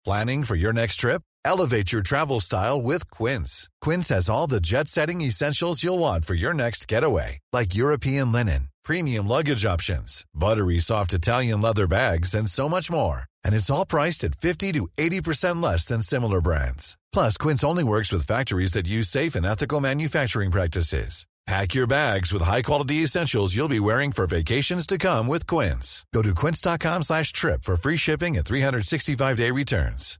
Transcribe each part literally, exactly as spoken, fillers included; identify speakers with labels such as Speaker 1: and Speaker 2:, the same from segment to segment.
Speaker 1: Planning for your next trip? Elevate your travel style with Quince. Quince has all the jet-setting essentials you'll want for your next getaway, like European linen, premium luggage options, buttery soft Italian leather bags, and so much more. And it's all priced at fifty to eighty percent less than similar brands. Plus, Quince only works with factories that use safe and ethical manufacturing practices. Pack your bags with high-quality essentials you'll be wearing for vacations to come with Quince. Go to quince.com slash trip for free shipping and three sixty-five day returns.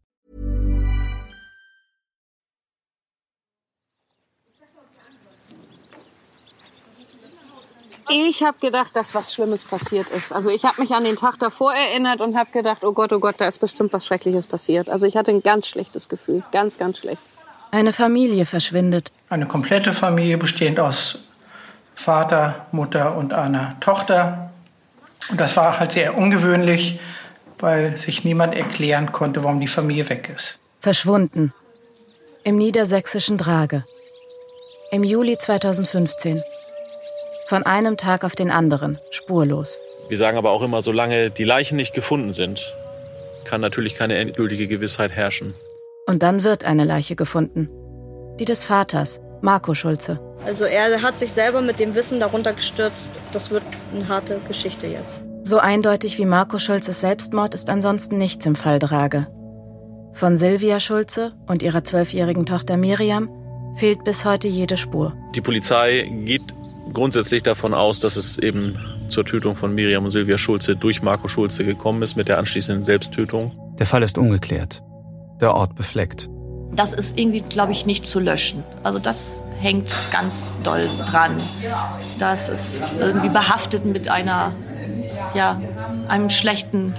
Speaker 2: Ich habe gedacht, dass was Schlimmes passiert ist. Also ich habe mich an den Tag davor erinnert und habe gedacht, oh Gott, oh Gott, da ist bestimmt was Schreckliches passiert. Also ich hatte ein ganz schlechtes Gefühl, ganz, ganz schlecht.
Speaker 3: Eine Familie verschwindet.
Speaker 4: Eine komplette Familie bestehend aus Vater, Mutter und einer Tochter. Und das war halt sehr ungewöhnlich, weil sich niemand erklären konnte, warum die Familie weg ist.
Speaker 3: Verschwunden. Im niedersächsischen Drage. Im Juli zweitausendfünfzehn. Von einem Tag auf den anderen, spurlos.
Speaker 5: Wir sagen aber auch immer, solange die Leichen nicht gefunden sind, kann natürlich keine endgültige Gewissheit herrschen.
Speaker 3: Und dann wird eine Leiche gefunden. Die des Vaters, Marco Schulze.
Speaker 6: Also er hat sich selber mit dem Wissen darunter gestürzt. Das wird eine harte Geschichte jetzt.
Speaker 3: So eindeutig wie Marco Schulzes Selbstmord ist ansonsten nichts im Fall Drage. Von Silvia Schulze und ihrer zwölfjährigen Tochter Miriam fehlt bis heute jede Spur.
Speaker 5: Die Polizei geht grundsätzlich davon aus, dass es eben zur Tötung von Miriam und Silvia Schulze durch Marco Schulze gekommen ist, mit der anschließenden Selbsttötung.
Speaker 7: Der Fall ist ungeklärt, der Ort befleckt.
Speaker 8: Das ist irgendwie, glaube ich, nicht zu löschen. Also das hängt ganz doll dran. Das ist irgendwie behaftet mit einer, ja, einem schlechten,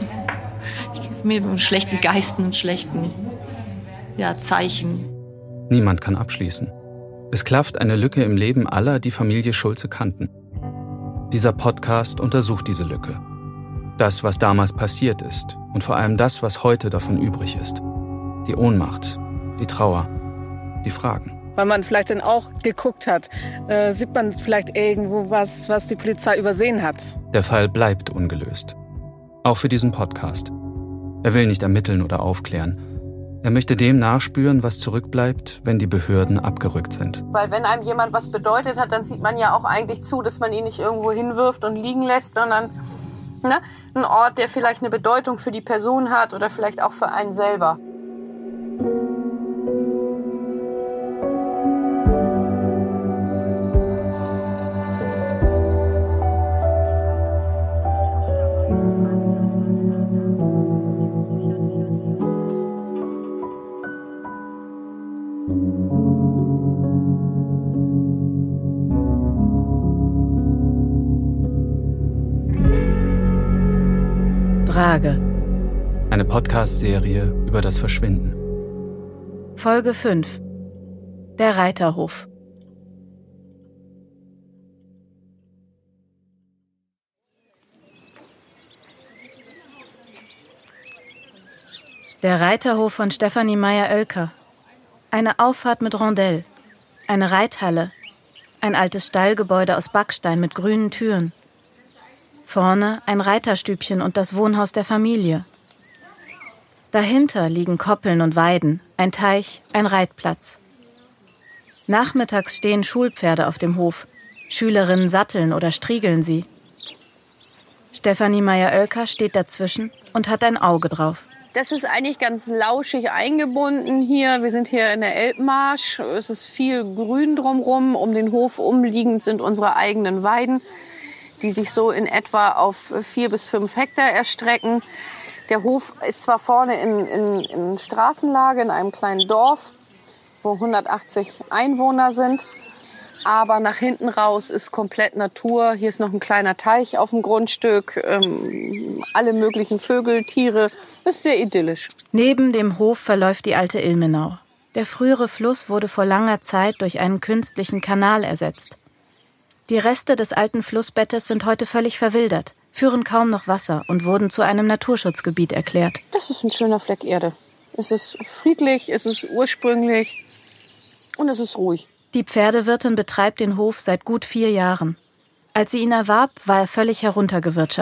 Speaker 8: mit einem schlechten Geist, einem schlechten, ja, Zeichen.
Speaker 7: Niemand kann abschließen. Es klafft eine Lücke im Leben aller, die Familie Schulze kannten. Dieser Podcast untersucht diese Lücke. Das, was damals passiert ist und vor allem das, was heute davon übrig ist. Die Ohnmacht, die Trauer, die Fragen.
Speaker 9: Weil man vielleicht dann auch geguckt hat, äh, sieht man vielleicht irgendwo was, was die Polizei übersehen hat.
Speaker 7: Der Fall bleibt ungelöst. Auch für diesen Podcast. Er will nicht ermitteln oder aufklären. Er möchte dem nachspüren, was zurückbleibt, wenn die Behörden abgerückt sind.
Speaker 2: Weil wenn einem jemand was bedeutet hat, dann sieht man ja auch eigentlich zu, dass man ihn nicht irgendwo hinwirft und liegen lässt, sondern ne, ein Ort, der vielleicht eine Bedeutung für die Person hat oder vielleicht auch für einen selber.
Speaker 3: Drage.
Speaker 7: Eine Podcast-Serie über das Verschwinden.
Speaker 3: Folge fünf. Der Reiterhof. Der Reiterhof von Stefanie Meyer-Oelker. Eine Auffahrt mit Rondell. Eine Reithalle. Ein altes Stallgebäude aus Backstein mit grünen Türen. Vorne ein Reiterstübchen und das Wohnhaus der Familie. Dahinter liegen Koppeln und Weiden, ein Teich, ein Reitplatz. Nachmittags stehen Schulpferde auf dem Hof. Schülerinnen satteln oder striegeln sie. Stefanie Meyer-Oelker steht dazwischen und hat ein Auge drauf.
Speaker 2: Das ist eigentlich ganz lauschig eingebunden hier. Wir sind hier in der Elbmarsch. Es ist viel Grün drumherum. Um den Hof umliegend sind unsere eigenen Weiden, die sich so in etwa auf vier bis fünf Hektar erstrecken. Der Hof ist zwar vorne in, in, in Straßenlage, in einem kleinen Dorf, wo hundertachtzig Einwohner sind. Aber nach hinten raus ist komplett Natur. Hier ist noch ein kleiner Teich auf dem Grundstück. Ähm, alle möglichen Vögel, Tiere. Das ist sehr idyllisch.
Speaker 3: Neben dem Hof verläuft die alte Ilmenau. Der frühere Fluss wurde vor langer Zeit durch einen künstlichen Kanal ersetzt. Die Reste des alten Flussbettes sind heute völlig verwildert, führen kaum noch Wasser und wurden zu einem Naturschutzgebiet erklärt.
Speaker 2: Das ist ein schöner Fleck Erde. Es ist friedlich, es ist ursprünglich und es ist ruhig.
Speaker 3: Die Pferdewirtin betreibt den Hof seit gut vier Jahren. Als sie ihn erwarb, war er völlig heruntergewirtschaftet.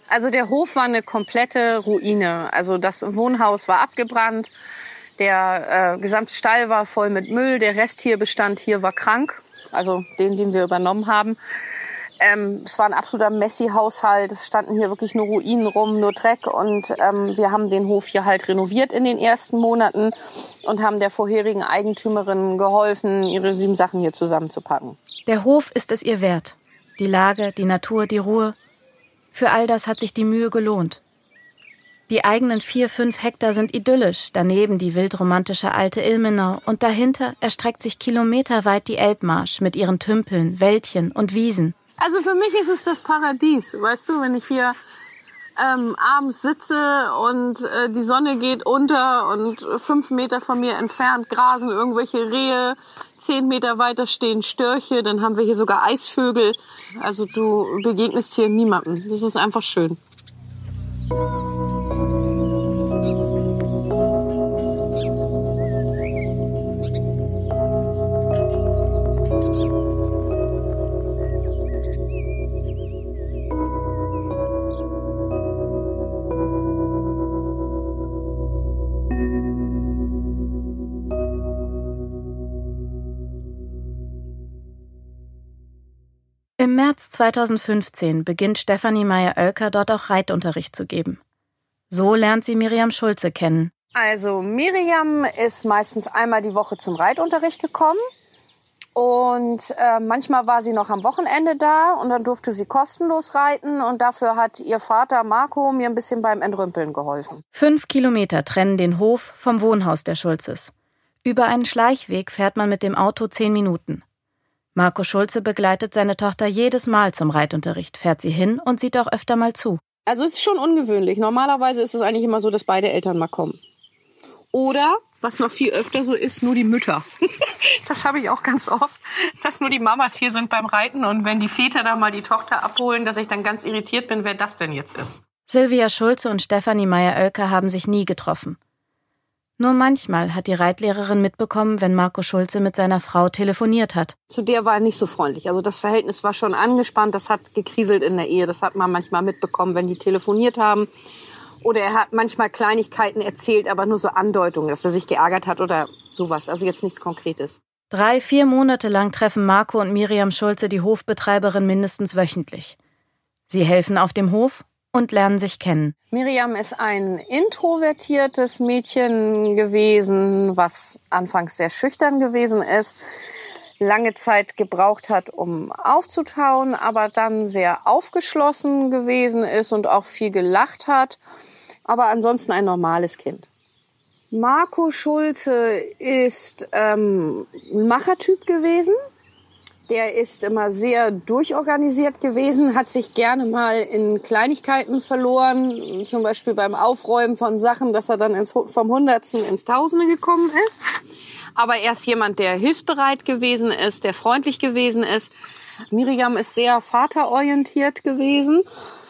Speaker 2: Also der Hof war eine komplette Ruine. Also das Wohnhaus war abgebrannt, der äh, gesamte Stall war voll mit Müll, der Rest hier bestand hier war krank, also den, den wir übernommen haben. Ähm, es war ein absoluter Messi-Haushalt, es standen hier wirklich nur Ruinen rum, nur Dreck und ähm, wir haben den Hof hier halt renoviert in den ersten Monaten und haben der vorherigen Eigentümerin geholfen, ihre sieben Sachen hier zusammenzupacken.
Speaker 3: Der Hof ist es ihr wert. Die Lage, die Natur, die Ruhe. Für all das hat sich die Mühe gelohnt. Die eigenen vier, fünf Hektar sind idyllisch, daneben die wildromantische alte Ilmenau und dahinter erstreckt sich kilometerweit die Elbmarsch mit ihren Tümpeln, Wäldchen und Wiesen.
Speaker 2: Also für mich ist es das Paradies, weißt du, wenn ich hier ähm, abends sitze und äh, die Sonne geht unter und fünf Meter von mir entfernt grasen irgendwelche Rehe, zehn Meter weiter stehen Störche, dann haben wir hier sogar Eisvögel. Also du begegnest hier niemandem. Das ist einfach schön.
Speaker 3: Im März zweitausendfünfzehn beginnt Stefanie Meyer-Oelker dort auch Reitunterricht zu geben. So lernt sie Miriam Schulze kennen.
Speaker 2: Also Miriam ist meistens einmal die Woche zum Reitunterricht gekommen und äh, manchmal war sie noch am Wochenende da und dann durfte sie kostenlos reiten und dafür hat ihr Vater Marco mir ein bisschen beim Entrümpeln geholfen.
Speaker 3: Fünf Kilometer trennen den Hof vom Wohnhaus der Schulzes. Über einen Schleichweg fährt man mit dem Auto zehn Minuten. Marco Schulze begleitet seine Tochter jedes Mal zum Reitunterricht, fährt sie hin und sieht auch öfter mal zu.
Speaker 2: Also es ist schon ungewöhnlich. Normalerweise ist es eigentlich immer so, dass beide Eltern mal kommen. Oder, was noch viel öfter so ist, nur die Mütter. Das habe ich auch ganz oft, dass nur die Mamas hier sind beim Reiten und wenn die Väter da mal die Tochter abholen, dass ich dann ganz irritiert bin, wer das denn jetzt ist.
Speaker 3: Silvia Schulze und Stefanie Meyer-Oelker haben sich nie getroffen. Nur manchmal hat die Reitlehrerin mitbekommen, wenn Marco Schulze mit seiner Frau telefoniert hat.
Speaker 2: Zu der war er nicht so freundlich. Also das Verhältnis war schon angespannt, das hat gekriselt in der Ehe. Das hat man manchmal mitbekommen, wenn die telefoniert haben. Oder er hat manchmal Kleinigkeiten erzählt, aber nur so Andeutungen, dass er sich geärgert hat oder sowas. Also jetzt nichts Konkretes.
Speaker 3: Drei, vier Monate lang treffen Marco und Miriam Schulze die Hofbetreiberin mindestens wöchentlich. Sie helfen auf dem Hof und lernen sich kennen.
Speaker 2: Miriam ist ein introvertiertes Mädchen gewesen, was anfangs sehr schüchtern gewesen ist, lange Zeit gebraucht hat, um aufzutauen, aber dann sehr aufgeschlossen gewesen ist und auch viel gelacht hat, aber ansonsten ein normales Kind. Marco Schulze ist ähm, ein Machertyp gewesen. Der ist immer sehr durchorganisiert gewesen, hat sich gerne mal in Kleinigkeiten verloren, zum Beispiel beim Aufräumen von Sachen, dass er dann ins, vom Hundertsten ins Tausende gekommen ist. Aber er ist jemand, der hilfsbereit gewesen ist, der freundlich gewesen ist. Miriam ist sehr vaterorientiert gewesen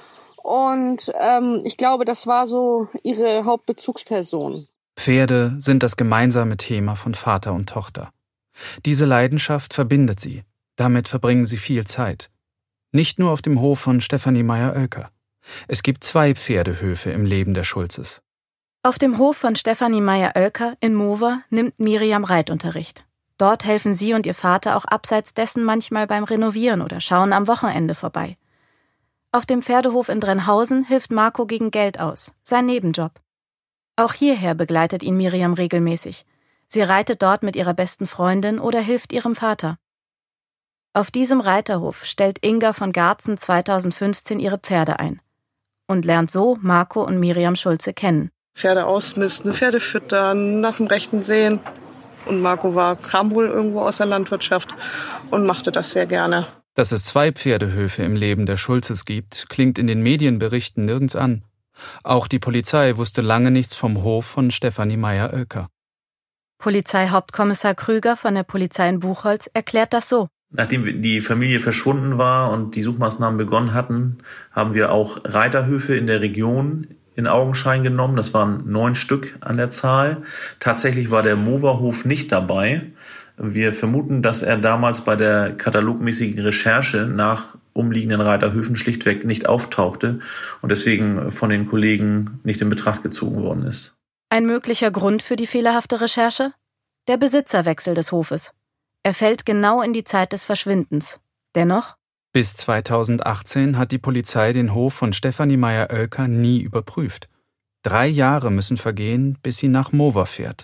Speaker 2: und ähm, ich glaube, das war so ihre Hauptbezugsperson.
Speaker 7: Pferde sind das gemeinsame Thema von Vater und Tochter. Diese Leidenschaft verbindet sie. Damit verbringen sie viel Zeit. Nicht nur auf dem Hof von Stefanie Meyer-Oelker. Es gibt zwei Pferdehöfe im Leben der Schulzes.
Speaker 3: Auf dem Hof von Stefanie Meyer-Oelker in Mover nimmt Miriam Reitunterricht. Dort helfen sie und ihr Vater auch abseits dessen manchmal beim Renovieren oder schauen am Wochenende vorbei. Auf dem Pferdehof in Drenhausen hilft Marco gegen Geld aus, sein Nebenjob. Auch hierher begleitet ihn Miriam regelmäßig. Sie reitet dort mit ihrer besten Freundin oder hilft ihrem Vater. Auf diesem Reiterhof stellt Inga von Garzen zweitausendfünfzehn ihre Pferde ein und lernt so Marco und Miriam Schulze kennen.
Speaker 10: Pferde ausmisten, Pferde füttern, nach dem Rechten sehen. Und Marco war, kam wohl irgendwo aus der Landwirtschaft und machte das sehr gerne.
Speaker 7: Dass es zwei Pferdehöfe im Leben der Schulzes gibt, klingt in den Medienberichten nirgends an. Auch die Polizei wusste lange nichts vom Hof von Stefanie Meyer-Oelker.
Speaker 3: Polizeihauptkommissar Krüger von der Polizei in Buchholz erklärt das so.
Speaker 5: Nachdem die Familie verschwunden war und die Suchmaßnahmen begonnen hatten, haben wir auch Reiterhöfe in der Region in Augenschein genommen. Das waren neun Stück an der Zahl. Tatsächlich war der Moverhof nicht dabei. Wir vermuten, dass er damals bei der katalogmäßigen Recherche nach umliegenden Reiterhöfen schlichtweg nicht auftauchte und deswegen von den Kollegen nicht in Betracht gezogen worden ist.
Speaker 3: Ein möglicher Grund für die fehlerhafte Recherche? Der Besitzerwechsel des Hofes. Er fällt genau in die Zeit des Verschwindens. Dennoch?
Speaker 7: Bis zweitausendachtzehn hat die Polizei den Hof von Stefanie Meyer-Oelker nie überprüft. Drei Jahre müssen vergehen, bis sie nach Mover fährt.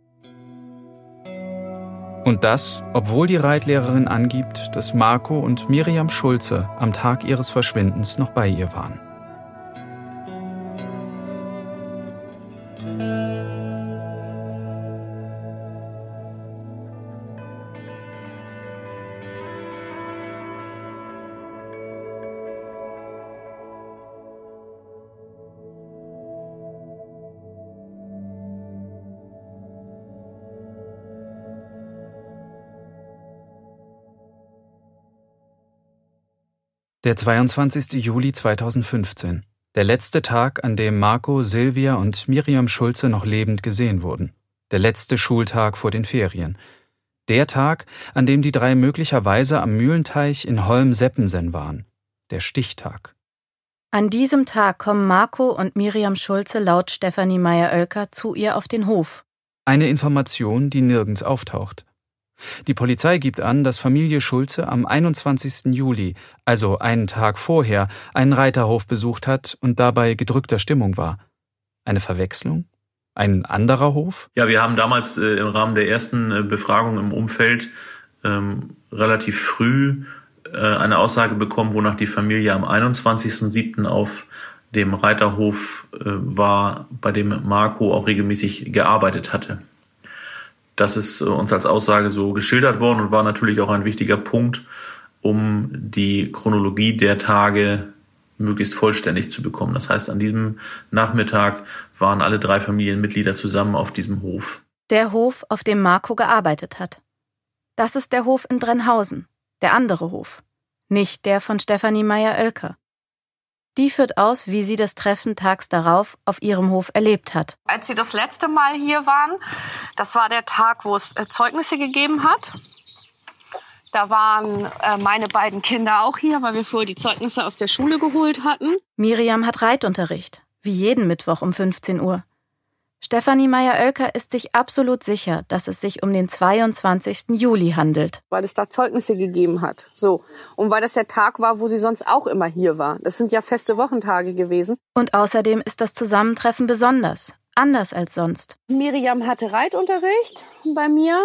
Speaker 7: Und das, obwohl die Reitlehrerin angibt, dass Marco und Miriam Schulze am Tag ihres Verschwindens noch bei ihr waren. Der zweiundzwanzigste Juli zweitausendfünfzehn. Der letzte Tag, an dem Marco, Silvia und Miriam Schulze noch lebend gesehen wurden. Der letzte Schultag vor den Ferien. Der Tag, an dem die drei möglicherweise am Mühlenteich in Holm-Seppensen waren. Der Stichtag.
Speaker 3: An diesem Tag kommen Marco und Miriam Schulze laut Stefanie Meyer-Oelker zu ihr auf den Hof.
Speaker 7: Eine Information, die nirgends auftaucht. Die Polizei gibt an, dass Familie Schulze am einundzwanzigsten Juli, also einen Tag vorher, einen Reiterhof besucht hat und dabei gedrückter Stimmung war. Eine Verwechslung? Ein anderer Hof?
Speaker 5: Ja, wir haben damals äh, im Rahmen der ersten äh, Befragung im Umfeld ähm, relativ früh äh, eine Aussage bekommen, wonach die Familie am einundzwanzigsten siebten auf dem Reiterhof äh, war, bei dem Marco auch regelmäßig gearbeitet hatte. Das ist uns als Aussage so geschildert worden und war natürlich auch ein wichtiger Punkt, um die Chronologie der Tage möglichst vollständig zu bekommen. Das heißt, an diesem Nachmittag waren alle drei Familienmitglieder zusammen auf diesem Hof.
Speaker 3: Der Hof, auf dem Marco gearbeitet hat. Das ist der Hof in Drenhausen, der andere Hof, nicht der von Stefanie Meyer-Oelker. Die führt aus, wie sie das Treffen tags darauf auf ihrem Hof erlebt hat.
Speaker 2: Als sie das letzte Mal hier waren, das war der Tag, wo es äh, Zeugnisse gegeben hat. Da waren äh, meine beiden Kinder auch hier, weil wir vorher die Zeugnisse aus der Schule geholt hatten.
Speaker 3: Miriam hat Reitunterricht, wie jeden Mittwoch um fünfzehn Uhr. Stefanie Meyer-Oelker ist sich absolut sicher, dass es sich um den zweiundzwanzigsten Juli handelt.
Speaker 2: Weil es da Zeugnisse gegeben hat. So. Und weil das der Tag war, wo sie sonst auch immer hier war. Das sind ja feste Wochentage gewesen.
Speaker 3: Und außerdem ist das Zusammentreffen besonders. Anders als sonst.
Speaker 2: Miriam hatte Reitunterricht bei mir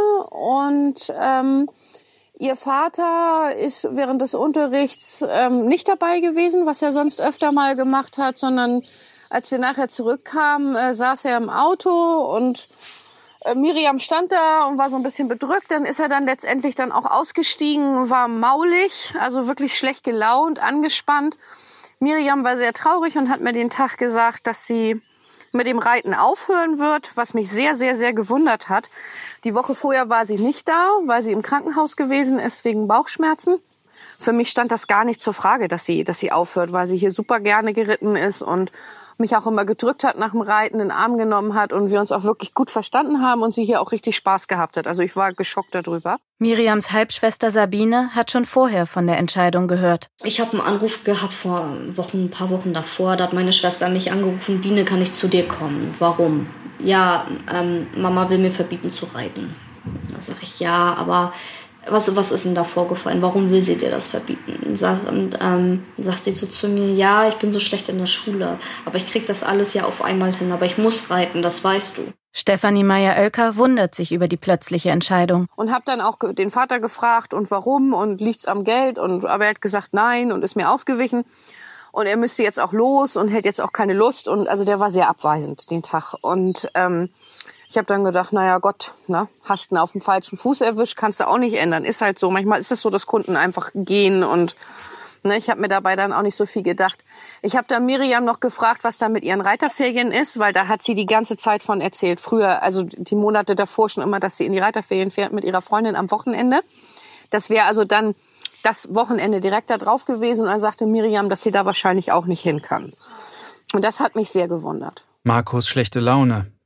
Speaker 2: und ähm, ihr Vater ist während des Unterrichts ähm, nicht dabei gewesen, was er sonst öfter mal gemacht hat, sondern als wir nachher zurückkamen, äh, saß er im Auto und äh, Miriam stand da und war so ein bisschen bedrückt. Dann ist er dann letztendlich dann auch ausgestiegen, war maulig, also wirklich schlecht gelaunt, angespannt. Miriam war sehr traurig und hat mir den Tag gesagt, dass sie mit dem Reiten aufhören wird, was mich sehr, sehr, sehr gewundert hat. Die Woche vorher war sie nicht da, weil sie im Krankenhaus gewesen ist wegen Bauchschmerzen. Für mich stand das gar nicht zur Frage, dass sie, dass sie aufhört, weil sie hier super gerne geritten ist und mich auch immer gedrückt hat nach dem Reiten, in den Arm genommen hat und wir uns auch wirklich gut verstanden haben und sie hier auch richtig Spaß gehabt hat. Also ich war geschockt darüber.
Speaker 3: Miriams Halbschwester Sabine hat schon vorher von der Entscheidung gehört.
Speaker 6: Ich habe einen Anruf gehabt vor Wochen, ein paar Wochen davor. Da hat meine Schwester mich angerufen, Biene, kann ich zu dir kommen? Warum? Ja, ähm, Mama will mir verbieten zu reiten. Da sage ich, ja, aber was, was ist denn da vorgefallen? Warum will sie dir das verbieten? Und ähm, sagt sie so zu mir, ja, ich bin so schlecht in der Schule, aber ich krieg das alles ja auf einmal hin, aber ich muss reiten, das weißt du.
Speaker 3: Stefanie Meyer-Oelker wundert sich über die plötzliche Entscheidung.
Speaker 2: Und habe dann auch den Vater gefragt, und warum, und liegt's am Geld? Und aber er hat gesagt, nein, und ist mir ausgewichen. Und er müsste jetzt auch los und hätte jetzt auch keine Lust. Und also der war sehr abweisend den Tag. Und ähm, ich habe dann gedacht, naja Gott, ne, hast ihn auf dem falschen Fuß erwischt, kannst du auch nicht ändern. Ist halt so. Manchmal ist es so, dass Kunden einfach gehen und ne, ich habe mir dabei dann auch nicht so viel gedacht. Ich habe dann Miriam noch gefragt, was da mit ihren Reiterferien ist, weil da hat sie die ganze Zeit von erzählt. Früher, also die Monate davor schon immer, dass sie in die Reiterferien fährt mit ihrer Freundin am Wochenende. Das wäre also dann das Wochenende direkt da drauf gewesen. Und dann sagte Miriam, dass sie da wahrscheinlich auch nicht hin kann. Und das hat mich sehr gewundert.
Speaker 7: Marcos schlechte Laune,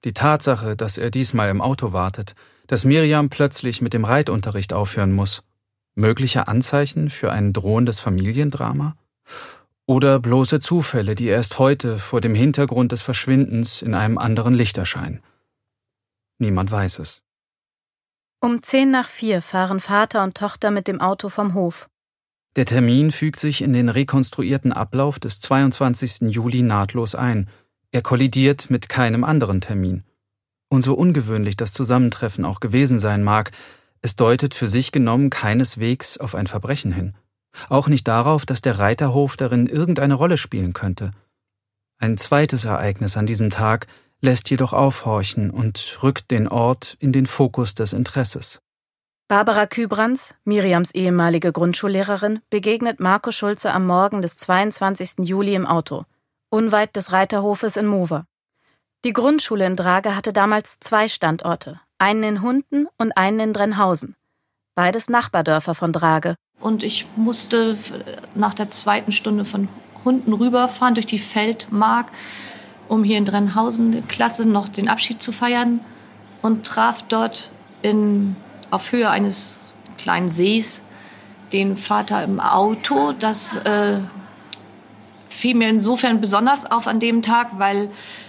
Speaker 7: Die Tatsache, dass er diesmal im Auto wartet, dass Miriam plötzlich mit dem Reitunterricht aufhören muss. Mögliche Anzeichen für ein drohendes Familiendrama? Oder bloße Zufälle, die erst heute vor dem Hintergrund des Verschwindens in einem anderen Licht erscheinen? Niemand weiß es.
Speaker 3: Um zehn nach vier fahren Vater und Tochter mit dem Auto vom Hof.
Speaker 7: Der Termin fügt sich in den rekonstruierten Ablauf des zweiundzwanzigsten Juli nahtlos ein. Er kollidiert mit keinem anderen Termin. Und so ungewöhnlich das Zusammentreffen auch gewesen sein mag, es deutet für sich genommen keineswegs auf ein Verbrechen hin. Auch nicht darauf, dass der Reiterhof darin irgendeine Rolle spielen könnte. Ein zweites Ereignis an diesem Tag lässt jedoch aufhorchen und rückt den Ort in den Fokus des Interesses.
Speaker 3: Barbara Kübranz, Miriams ehemalige Grundschullehrerin, begegnet Marco Schulze am Morgen des zweiundzwanzigsten Juli im Auto, unweit des Reiterhofes in Mover. Die Grundschule in Drage hatte damals zwei Standorte, einen in Hunden und einen in Drenhausen. Beides Nachbardörfer von Drage.
Speaker 8: Und ich musste nach der zweiten Stunde von Hunden rüberfahren durch die Feldmark, um hier in Drenhausen die Klasse noch den Abschied zu feiern und traf dort in, auf Höhe eines kleinen Sees den Vater im Auto. Das äh, fiel mir insofern besonders auf an dem Tag, weil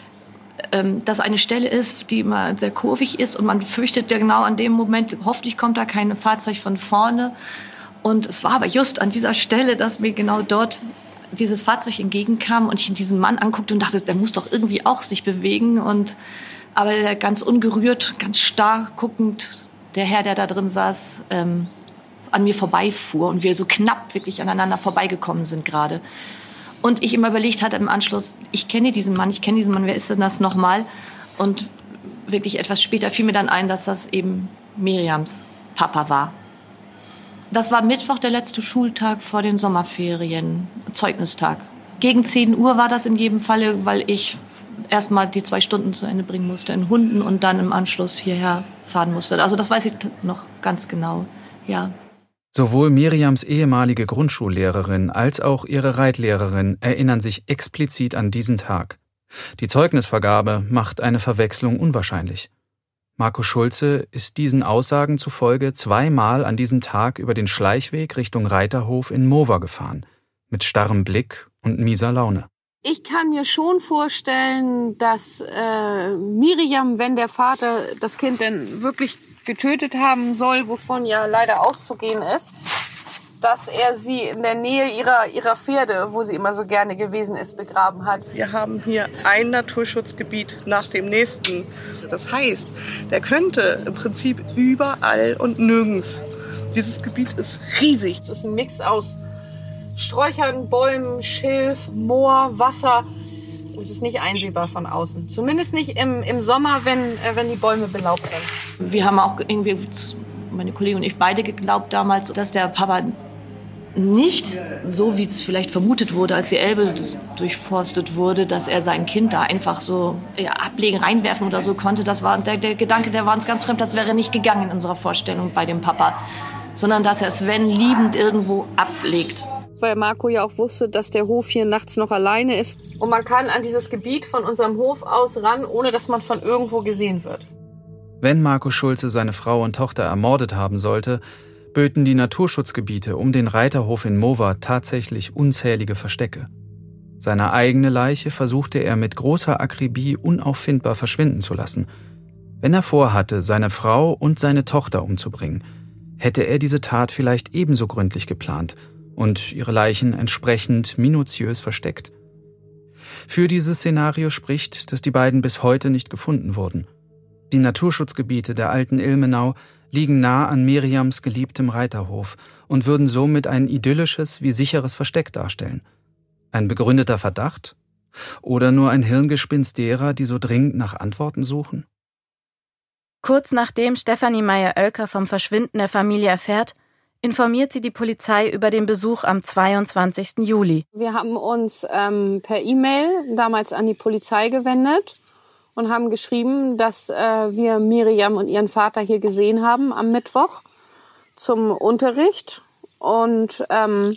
Speaker 8: ähm, das eine Stelle ist, die immer sehr kurvig ist und man fürchtet ja genau an dem Moment, hoffentlich kommt da kein Fahrzeug von vorne. Und es war aber just an dieser Stelle, dass mir genau dort dieses Fahrzeug entgegenkam und ich diesen Mann anguckte und dachte, der muss doch irgendwie auch sich bewegen. Und aber der ganz ungerührt, ganz starr guckend, der Herr, der da drin saß, ähm, an mir vorbeifuhr und wir so knapp wirklich aneinander vorbeigekommen sind gerade. Und ich immer überlegt hatte im Anschluss, ich kenne diesen Mann, ich kenne diesen Mann, wer ist denn das nochmal? Und wirklich etwas später fiel mir dann ein, dass das eben Miriams Papa war. Das war Mittwoch, der letzte Schultag vor den Sommerferien, Zeugnistag. Gegen zehn Uhr war das in jedem Falle, weil ich erst mal die zwei Stunden zu Ende bringen musste in Hunden und dann im Anschluss hierher fahren musste. Also das weiß ich noch ganz genau, ja.
Speaker 7: Sowohl Miriams ehemalige Grundschullehrerin als auch ihre Reitlehrerin erinnern sich explizit an diesen Tag. Die Zeugnisvergabe macht eine Verwechslung unwahrscheinlich. Marco Schulze ist diesen Aussagen zufolge zweimal an diesem Tag über den Schleichweg Richtung Reiterhof in Mover gefahren, mit starrem Blick und mieser Laune.
Speaker 2: Ich kann mir schon vorstellen, dass äh, Miriam, wenn der Vater das Kind denn wirklich getötet haben soll, wovon ja leider auszugehen ist, dass er sie in der Nähe ihrer, ihrer Pferde, wo sie immer so gerne gewesen ist, begraben hat.
Speaker 10: Wir haben hier ein Naturschutzgebiet nach dem nächsten. Das heißt, der könnte im Prinzip überall und nirgends. Dieses Gebiet ist riesig.
Speaker 2: Es ist ein Mix aus Sträuchern, Bäumen, Schilf, Moor, Wasser. Es ist nicht einsehbar von außen. Zumindest nicht im, im Sommer, wenn, äh, wenn die Bäume belaubt sind.
Speaker 8: Wir haben auch irgendwie, meine Kollegin und ich beide geglaubt damals, dass der Papa nicht, so wie es vielleicht vermutet wurde, als die Elbe durchforstet wurde, dass er sein Kind da einfach so ja, ablegen, reinwerfen oder so konnte. Das war der, der Gedanke, der war uns ganz fremd. Das wäre nicht gegangen in unserer Vorstellung bei dem Papa. Sondern dass er Sven liebend irgendwo ablegt.
Speaker 2: Weil Marco ja auch wusste, dass der Hof hier nachts noch alleine ist. Und man kann an dieses Gebiet von unserem Hof aus ran, ohne dass man von irgendwo gesehen wird.
Speaker 7: Wenn Marco Schulze seine Frau und Tochter ermordet haben sollte, böten die Naturschutzgebiete um den Reiterhof in Mover tatsächlich unzählige Verstecke. Seine eigene Leiche versuchte er mit großer Akribie unauffindbar verschwinden zu lassen. Wenn er vorhatte, seine Frau und seine Tochter umzubringen, hätte er diese Tat vielleicht ebenso gründlich geplant und ihre Leichen entsprechend minutiös versteckt. Für dieses Szenario spricht, dass die beiden bis heute nicht gefunden wurden. Die Naturschutzgebiete der alten Ilmenau liegen nah an Miriams geliebtem Reiterhof und würden somit ein idyllisches wie sicheres Versteck darstellen. Ein begründeter Verdacht? Oder nur ein Hirngespinst derer, die so dringend nach Antworten suchen?
Speaker 3: Kurz nachdem Stefanie Meyer-Oelker vom Verschwinden der Familie erfährt, informiert sie die Polizei über den Besuch am zweiundzwanzigsten Juli.
Speaker 2: Wir haben uns ähm, per E-Mail damals an die Polizei gewendet und haben geschrieben, dass äh, wir Miriam und ihren Vater hier gesehen haben am Mittwoch zum Unterricht. Und ähm,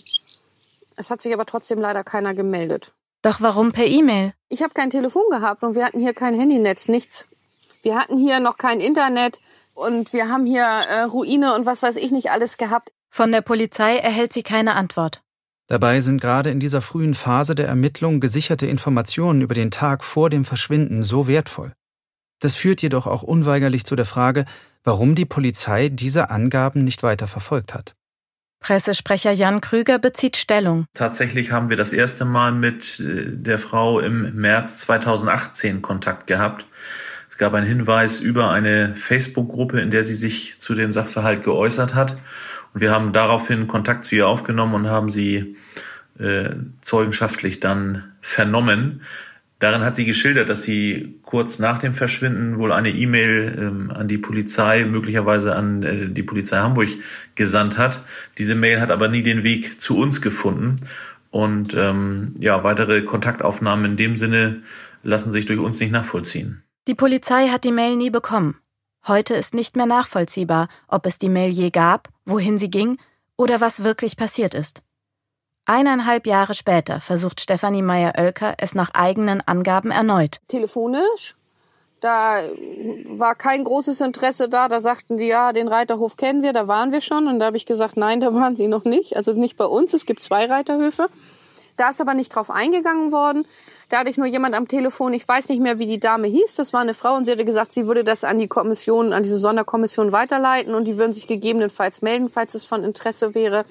Speaker 2: es hat sich aber trotzdem leider keiner gemeldet.
Speaker 3: Doch warum per E-Mail?
Speaker 2: Ich habe kein Telefon gehabt und wir hatten hier kein Handynetz, nichts. Wir hatten hier noch kein Internet und wir haben hier äh, Ruine und was weiß ich nicht alles gehabt.
Speaker 3: Von der Polizei erhält sie keine Antwort.
Speaker 7: Dabei sind gerade in dieser frühen Phase der Ermittlung gesicherte Informationen über den Tag vor dem Verschwinden so wertvoll. Das führt jedoch auch unweigerlich zu der Frage, warum die Polizei diese Angaben nicht weiter verfolgt hat.
Speaker 3: Pressesprecher Jan Krüger bezieht Stellung.
Speaker 5: Tatsächlich haben wir das erste Mal mit der Frau im März zweitausendachtzehn Kontakt gehabt. Es gab einen Hinweis über eine Facebook-Gruppe, in der sie sich zu dem Sachverhalt geäußert hat. Und wir haben daraufhin Kontakt zu ihr aufgenommen und haben sie äh, zeugenschaftlich dann vernommen. Darin hat sie geschildert, dass sie kurz nach dem Verschwinden wohl eine E-Mail ähm, an die Polizei, möglicherweise an äh, die Polizei Hamburg gesandt hat. Diese Mail hat aber nie den Weg zu uns gefunden. Und ähm, ja, weitere Kontaktaufnahmen in dem Sinne lassen sich durch uns nicht nachvollziehen.
Speaker 3: Die Polizei hat die Mail nie bekommen. Heute ist nicht mehr nachvollziehbar, ob es die Mail je gab, wohin sie ging oder was wirklich passiert ist. Eineinhalb Jahre später versucht Stefanie Meyer-Oelker es nach eigenen Angaben erneut.
Speaker 2: Telefonisch, da war kein großes Interesse da. Da sagten die, ja, den Reiterhof kennen wir, da waren wir schon. Und da habe ich gesagt, nein, da waren sie noch nicht. Also nicht bei uns, es gibt zwei Reiterhöfe. Da ist aber nicht drauf eingegangen worden. Da hatte ich nur jemand am Telefon, ich weiß nicht mehr, wie die Dame hieß, das war eine Frau und sie hatte gesagt, sie würde das an die Kommission, an diese Sonderkommission weiterleiten und die würden sich gegebenenfalls melden, falls es von Interesse wäre.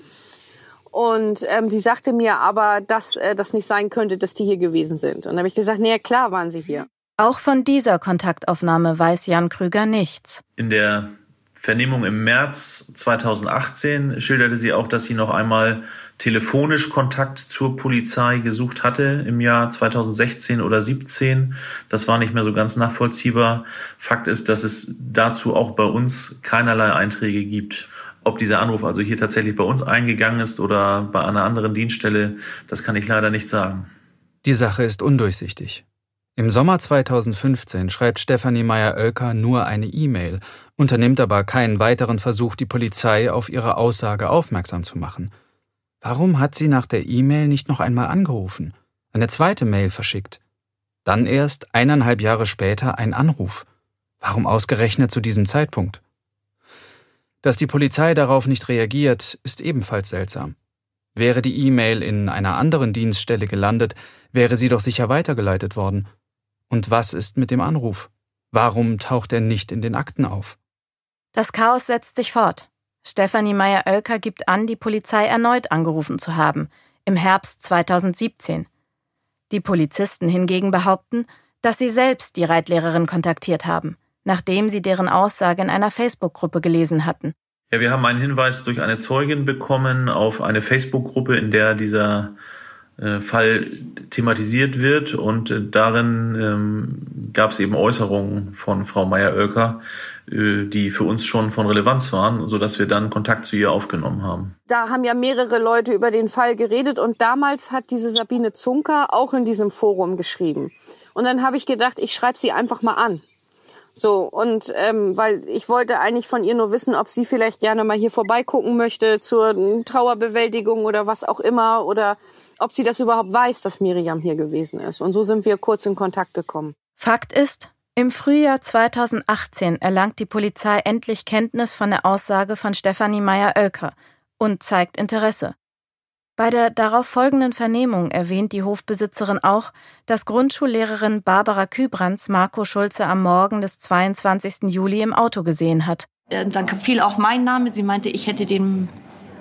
Speaker 2: Und ähm, die sagte mir aber, dass äh, das nicht sein könnte, dass die hier gewesen sind. Und dann habe ich gesagt, naja, klar waren sie hier.
Speaker 3: Auch von dieser Kontaktaufnahme weiß Jan Krüger nichts.
Speaker 5: In der Vernehmung im März zweitausendachtzehn schilderte sie auch, dass sie noch einmal telefonisch Kontakt zur Polizei gesucht hatte im Jahr zweitausendsechzehn oder siebzehn. Das war nicht mehr so ganz nachvollziehbar. Fakt ist, dass es dazu auch bei uns keinerlei Einträge gibt. Ob dieser Anruf also hier tatsächlich bei uns eingegangen ist oder bei einer anderen Dienststelle, das kann ich leider nicht sagen.
Speaker 7: Die Sache ist undurchsichtig. Im Sommer zweitausendfünfzehn schreibt Stefanie Meyer-Oelker nur eine E-Mail, unternimmt aber keinen weiteren Versuch, die Polizei auf ihre Aussage aufmerksam zu machen. Warum hat sie nach der E-Mail nicht noch einmal angerufen, eine zweite Mail verschickt? Dann erst eineinhalb Jahre später ein Anruf. Warum ausgerechnet zu diesem Zeitpunkt? Dass die Polizei darauf nicht reagiert, ist ebenfalls seltsam. Wäre die E-Mail in einer anderen Dienststelle gelandet, wäre sie doch sicher weitergeleitet worden. Und was ist mit dem Anruf? Warum taucht er nicht in den Akten auf?
Speaker 3: Das Chaos setzt sich fort. Stefanie Meyer-Oelker gibt an, die Polizei erneut angerufen zu haben, im Herbst zweitausendsiebzehn. Die Polizisten hingegen behaupten, dass sie selbst die Reitlehrerin kontaktiert haben, nachdem sie deren Aussage in einer Facebook-Gruppe gelesen hatten.
Speaker 5: Ja, wir haben einen Hinweis durch eine Zeugin bekommen auf eine Facebook-Gruppe, in der dieser äh, Fall thematisiert wird. Und äh, darin ähm, gab es eben Äußerungen von Frau Meyer-Oelker, äh, die für uns schon von Relevanz waren, sodass wir dann Kontakt zu ihr aufgenommen haben.
Speaker 2: Da haben ja mehrere Leute über den Fall geredet und damals hat diese Sabine Zunker auch in diesem Forum geschrieben. Und dann habe ich gedacht, ich schreibe sie einfach mal an. So, und ähm, weil ich wollte eigentlich von ihr nur wissen, ob sie vielleicht gerne mal hier vorbeigucken möchte zur Trauerbewältigung oder was auch immer oder ob sie das überhaupt weiß, dass Miriam hier gewesen ist. Und so sind wir kurz in Kontakt gekommen.
Speaker 3: Fakt ist, im Frühjahr zweitausendachtzehn erlangt die Polizei endlich Kenntnis von der Aussage von Stefanie Meyer-Oelker und zeigt Interesse. Bei der darauf folgenden Vernehmung erwähnt die Hofbesitzerin auch, dass Grundschullehrerin Barbara Kübrands Marco Schulze am Morgen des zweiundzwanzigsten Juli im Auto gesehen hat.
Speaker 8: Dann fiel auch mein Name. Sie meinte, ich hätte den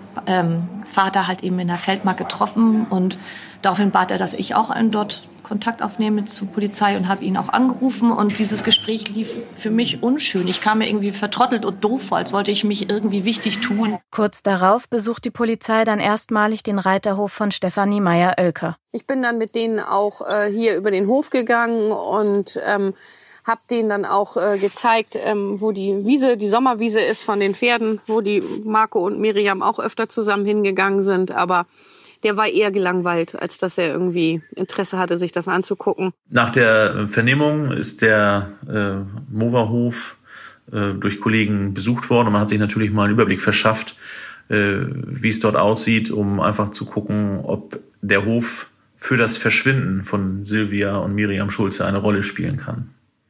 Speaker 8: ähm, Vater halt eben in der Feldmark getroffen und daraufhin bat er, dass ich auch dort Kontakt aufnehme zur Polizei und habe ihn auch angerufen und dieses Gespräch lief für mich unschön. Ich kam mir irgendwie vertrottelt und doof vor, als wollte ich mich irgendwie wichtig tun.
Speaker 3: Kurz darauf besucht die Polizei dann erstmalig den Reiterhof von Stefanie Meyer-Oelker.
Speaker 2: Ich bin dann mit denen auch äh, hier über den Hof gegangen und ähm, habe denen dann auch äh, gezeigt, ähm, wo die Wiese, die Sommerwiese ist von den Pferden, wo die Marco und Miriam auch öfter zusammen hingegangen sind, aber der war eher gelangweilt, als dass er irgendwie Interesse hatte, sich das anzugucken.
Speaker 5: Nach der Vernehmung ist der äh, Mowerhof äh, durch Kollegen besucht worden und man hat sich natürlich mal einen Überblick verschafft, äh, wie es dort aussieht, um einfach zu gucken, ob der Hof für das Verschwinden von Silvia und Miriam Schulze eine Rolle spielen kann.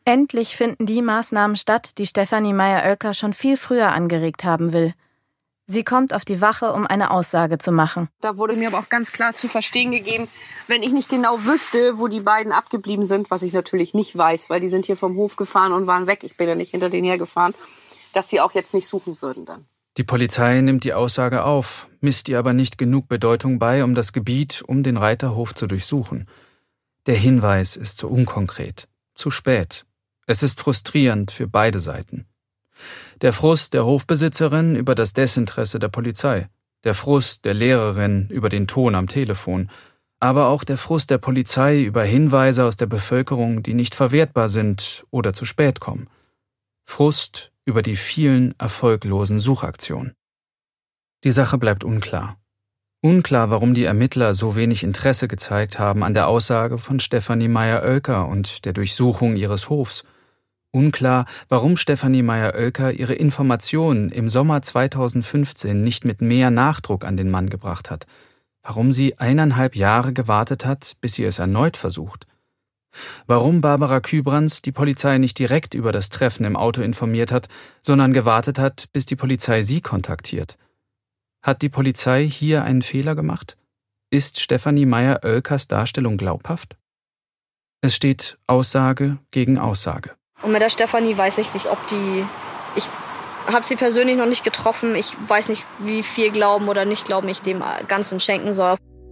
Speaker 3: Endlich finden die Maßnahmen statt, die Stefanie Meyer-Oelker schon viel früher angeregt haben will. Sie kommt auf die Wache, um eine Aussage zu machen.
Speaker 2: Da wurde mir aber auch ganz klar zu verstehen gegeben, wenn ich nicht genau wüsste, wo die beiden abgeblieben sind, was ich natürlich nicht weiß, weil die sind hier vom Hof gefahren und waren weg, ich bin ja nicht hinter denen hergefahren, dass sie auch jetzt nicht suchen würden dann.
Speaker 7: Die Polizei nimmt die Aussage auf, misst ihr aber nicht genug Bedeutung bei, um das Gebiet um den Reiterhof zu durchsuchen. Der Hinweis ist zu unkonkret, zu spät. Es ist frustrierend für beide Seiten. Der Frust der Hofbesitzerin über das Desinteresse der Polizei, der Frust der Lehrerin über den Ton am Telefon, aber auch der Frust der Polizei über Hinweise aus der Bevölkerung, die nicht verwertbar sind oder zu spät kommen. Frust über die vielen erfolglosen Suchaktionen. Die Sache bleibt unklar. Unklar, warum die Ermittler so wenig Interesse gezeigt haben an der Aussage von Stefanie Meyer-Oelker und der Durchsuchung ihres Hofs. Unklar, warum Stefanie Meyer-Oelker ihre Informationen im Sommer zweitausendfünfzehn nicht mit mehr Nachdruck an den Mann gebracht hat. Warum sie eineinhalb Jahre gewartet hat, bis sie es erneut versucht. Warum Barbara Kübrands die Polizei nicht direkt über das Treffen im Auto informiert hat, sondern gewartet hat, bis die Polizei sie kontaktiert. Hat die Polizei hier einen Fehler gemacht? Ist Stefanie Meyer-Oelkers Darstellung glaubhaft? Es steht Aussage gegen Aussage.
Speaker 6: Und mit der Stefanie weiß ich nicht, ob die... Ich habe sie persönlich noch nicht getroffen. Ich weiß nicht, wie viel Glauben oder nicht Glauben ich dem Ganzen schenken soll.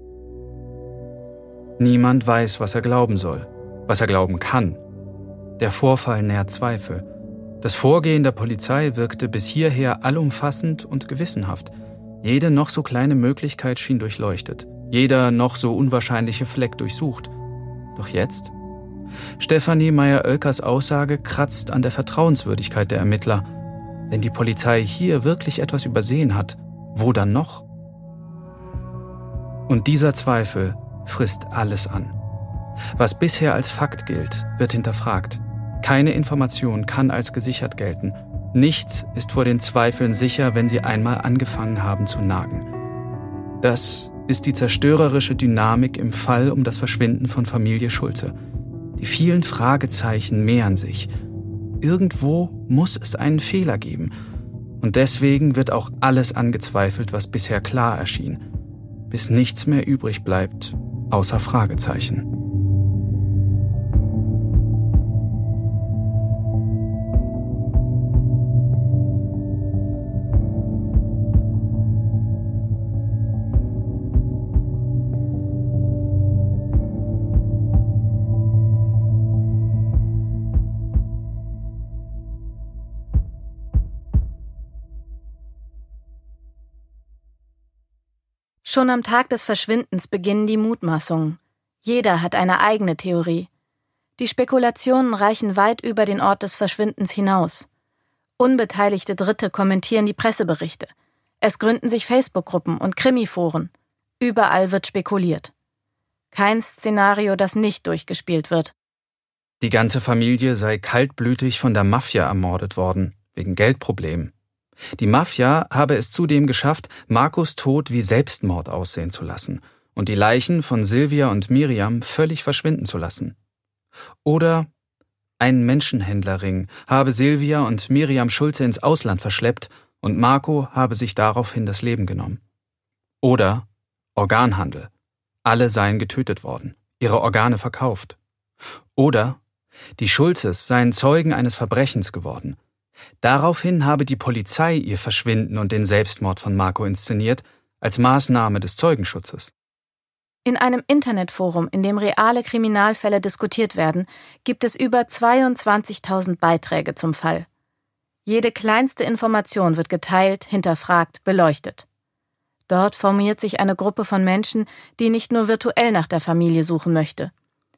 Speaker 7: Niemand weiß, was er glauben soll, was er glauben kann. Der Vorfall nährt Zweifel. Das Vorgehen der Polizei wirkte bis hierher allumfassend und gewissenhaft. Jede noch so kleine Möglichkeit schien durchleuchtet. Jeder noch so unwahrscheinliche Fleck durchsucht. Doch jetzt? Stefanie Meyer-Oelkers Aussage kratzt an der Vertrauenswürdigkeit der Ermittler. Wenn die Polizei hier wirklich etwas übersehen hat, wo dann noch? Und dieser Zweifel frisst alles an. Was bisher als Fakt gilt, wird hinterfragt. Keine Information kann als gesichert gelten. Nichts ist vor den Zweifeln sicher, wenn sie einmal angefangen haben zu nagen. Das ist die zerstörerische Dynamik im Fall um das Verschwinden von Familie Schulze. Die vielen Fragezeichen mehren sich. Irgendwo muss es einen Fehler geben. Und deswegen wird auch alles angezweifelt, was bisher klar erschien. Bis nichts mehr übrig bleibt, außer Fragezeichen.
Speaker 3: Schon am Tag des Verschwindens beginnen die Mutmaßungen. Jeder hat eine eigene Theorie. Die Spekulationen reichen weit über den Ort des Verschwindens hinaus. Unbeteiligte Dritte kommentieren die Presseberichte. Es gründen sich Facebook-Gruppen und Krimiforen. Überall wird spekuliert. Kein Szenario, das nicht durchgespielt wird.
Speaker 7: Die ganze Familie sei kaltblütig von der Mafia ermordet worden, wegen Geldproblemen. Die Mafia habe es zudem geschafft, Markus Tod wie Selbstmord aussehen zu lassen und die Leichen von Silvia und Miriam völlig verschwinden zu lassen. Oder ein Menschenhändlerring habe Silvia und Miriam Schulze ins Ausland verschleppt und Marco habe sich daraufhin das Leben genommen. Oder Organhandel. Alle seien getötet worden, ihre Organe verkauft. Oder die Schulzes seien Zeugen eines Verbrechens geworden. Daraufhin habe die Polizei ihr Verschwinden und den Selbstmord von Marco inszeniert, als Maßnahme des Zeugenschutzes.
Speaker 3: In einem Internetforum, in dem reale Kriminalfälle diskutiert werden, gibt es über zweiundzwanzigtausend Beiträge zum Fall. Jede kleinste Information wird geteilt, hinterfragt, beleuchtet. Dort formiert sich eine Gruppe von Menschen, die nicht nur virtuell nach der Familie suchen möchte.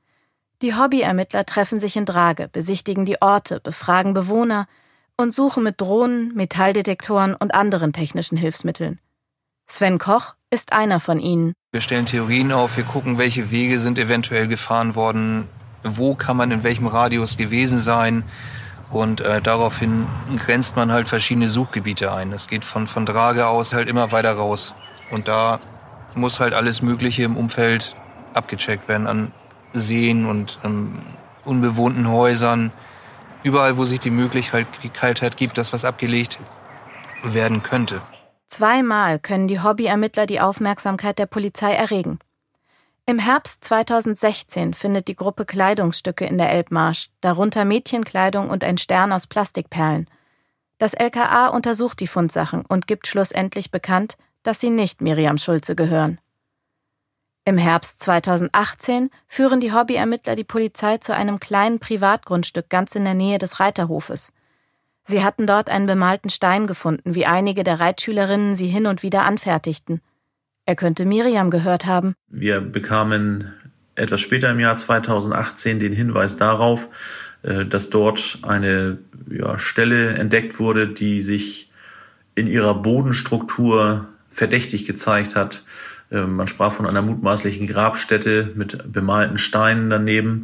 Speaker 3: Die Hobbyermittler treffen sich in Drage, besichtigen die Orte, befragen Bewohner und suchen mit Drohnen, Metalldetektoren und anderen technischen Hilfsmitteln. Sven Koch ist einer von ihnen.
Speaker 11: Wir stellen Theorien auf, wir gucken, welche Wege sind eventuell gefahren worden, wo kann man in welchem Radius gewesen sein und äh, daraufhin grenzt man halt verschiedene Suchgebiete ein. Es geht von, von Drage aus halt immer weiter raus und da muss halt alles Mögliche im Umfeld abgecheckt werden an Seen und ähm, unbewohnten Häusern. überall, wo sich die Möglichkeit gibt, dass was abgelegt werden könnte.
Speaker 3: Zweimal können die Hobbyermittler die Aufmerksamkeit der Polizei erregen. Im Herbst zweitausendsechzehn findet die Gruppe Kleidungsstücke in der Elbmarsch, darunter Mädchenkleidung und ein Stern aus Plastikperlen. Das L K A untersucht die Fundsachen und gibt schlussendlich bekannt, dass sie nicht Miriam Schulze gehören. Im Herbst zweitausendachtzehn führen die Hobbyermittler die Polizei zu einem kleinen Privatgrundstück ganz in der Nähe des Reiterhofes. Sie hatten dort einen bemalten Stein gefunden, wie einige der Reitschülerinnen sie hin und wieder anfertigten. Er könnte Miriam gehört haben.
Speaker 5: Wir bekamen etwas später im Jahr zweitausendachtzehn den Hinweis darauf, dass dort eine ja, Stelle entdeckt wurde, die sich in ihrer Bodenstruktur verdächtig gezeigt hat. Man sprach von einer mutmaßlichen Grabstätte mit bemalten Steinen daneben.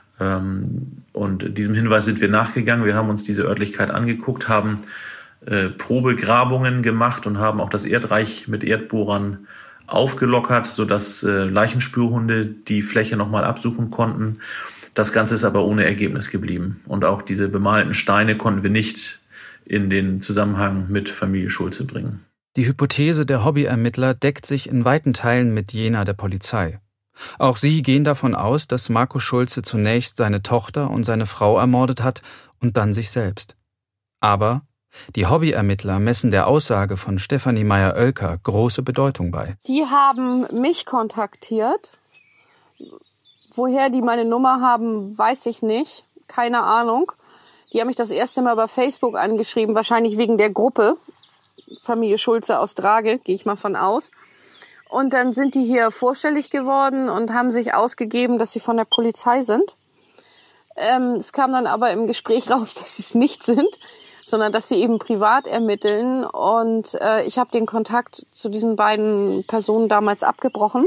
Speaker 5: Und diesem Hinweis sind wir nachgegangen. Wir haben uns diese Örtlichkeit angeguckt, haben Probegrabungen gemacht und haben auch das Erdreich mit Erdbohrern aufgelockert, sodass Leichenspürhunde die Fläche nochmal absuchen konnten. Das Ganze ist aber ohne Ergebnis geblieben. Und auch diese bemalten Steine konnten wir nicht in den Zusammenhang mit Familie Schulze bringen.
Speaker 7: Die Hypothese der Hobbyermittler deckt sich in weiten Teilen mit jener der Polizei. Auch sie gehen davon aus, dass Marco Schulze zunächst seine Tochter und seine Frau ermordet hat und dann sich selbst. Aber die Hobbyermittler messen der Aussage von Stefanie Meyer-Oelker große Bedeutung bei.
Speaker 2: Die haben mich kontaktiert. Woher die meine Nummer haben, weiß ich nicht. Keine Ahnung. Die haben mich das erste Mal bei Facebook angeschrieben, wahrscheinlich wegen der Gruppe Familie Schulze aus Drage, gehe ich mal von aus. Und dann sind die hier vorstellig geworden und haben sich ausgegeben, dass sie von der Polizei sind. Ähm, es kam dann aber im Gespräch raus, dass sie es nicht sind, sondern dass sie eben privat ermitteln. Und äh, ich habe den Kontakt zu diesen beiden Personen damals abgebrochen.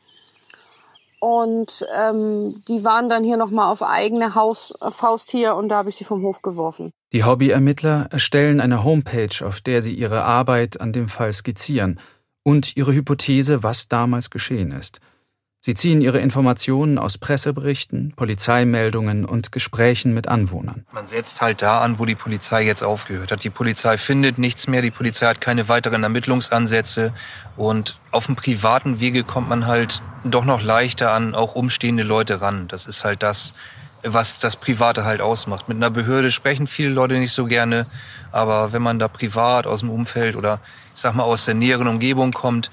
Speaker 2: Und ähm, die waren dann hier nochmal auf eigene Haus, Faust hier und da habe ich sie vom Hof geworfen.
Speaker 7: Die Hobbyermittler erstellen eine Homepage, auf der sie ihre Arbeit an dem Fall skizzieren und ihre Hypothese, was damals geschehen ist. Sie ziehen ihre Informationen aus Presseberichten, Polizeimeldungen und Gesprächen mit Anwohnern.
Speaker 11: Man setzt halt da an, wo die Polizei jetzt aufgehört hat. Die Polizei findet nichts mehr, die Polizei hat keine weiteren Ermittlungsansätze und auf dem privaten Wege kommt man halt doch noch leichter an auch umstehende Leute ran. Das ist halt das, was das Private halt ausmacht. Mit einer Behörde sprechen viele Leute nicht so gerne, aber wenn man da privat aus dem Umfeld oder ich sag mal aus der näheren Umgebung kommt,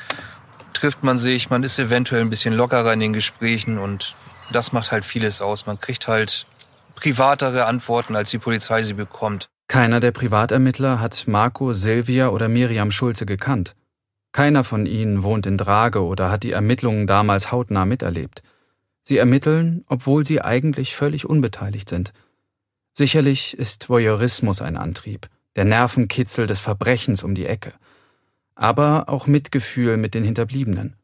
Speaker 11: trifft man sich, man ist eventuell ein bisschen lockerer in den Gesprächen und das macht halt vieles aus. Man kriegt halt privatere Antworten, als die Polizei sie bekommt.
Speaker 7: Keiner der Privatermittler hat Marco, Silvia oder Miriam Schulze gekannt. Keiner von ihnen wohnt in Drage oder hat die Ermittlungen damals hautnah miterlebt. Sie ermitteln, obwohl sie eigentlich völlig unbeteiligt sind. Sicherlich ist Voyeurismus ein Antrieb, der Nervenkitzel des Verbrechens um die Ecke. Aber auch Mitgefühl mit den Hinterbliebenen.